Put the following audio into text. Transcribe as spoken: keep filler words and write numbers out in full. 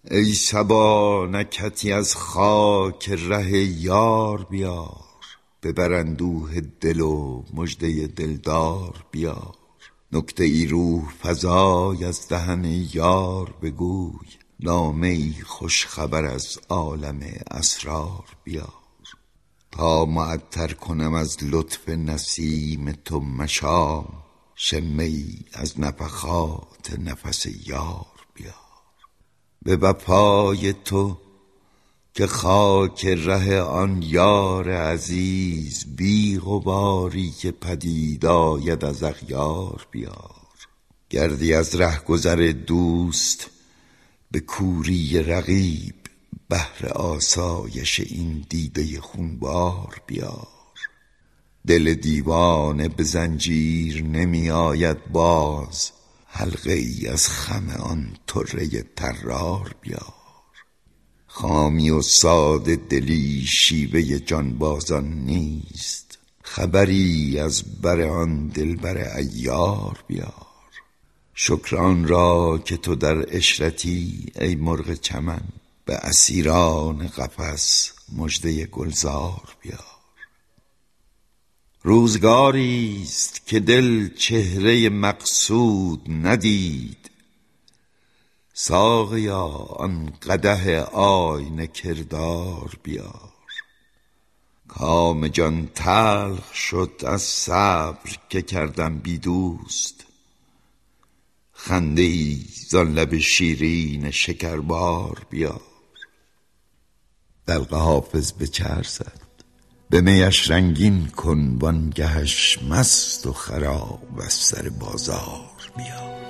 ای صبا نکهتی از خاک ره یار بیار، ببر اندوه دل و مژده دلدار بیار. نکته ای روح فزای از دهن یار بگوی، نامه ای خوش خبر از عالم اسرار بیار. تا معطر کنم از لطف نسیم تو مشام، شمه ای از نفخات نفس یار بیار. به وفای تو که خاک ره آن یار عزیز، بی غباری که پدید آید از اغیار بیار. گردی از رهگذر دوست به کوری رقیب، بهر آسایش این دیده خونبار بیار. دل دیوانه به زنجیر نمی آید باز، حلقه ای از خم آن طره طرار بیار. خامی و ساده دلی شیوه جانبازان نیست، خبری از بر آن دلبر عیار بیار. شکران را که تو در عشرتی ای مرغ چمن، به اسیران قفس مژده گلزار بیار. روزگاریست که دل چهره مقصود ندید، ساقیا آن قدح آینه کردار بیار. کام جان تلخ شد از صبر که کردم بی دوست، خنده ای زان لب شیرین شکربار بیار. دلق حافظ به چرخ زد، به میش رنگین کن، وانگهش مست و خراب از سر بازار بیار.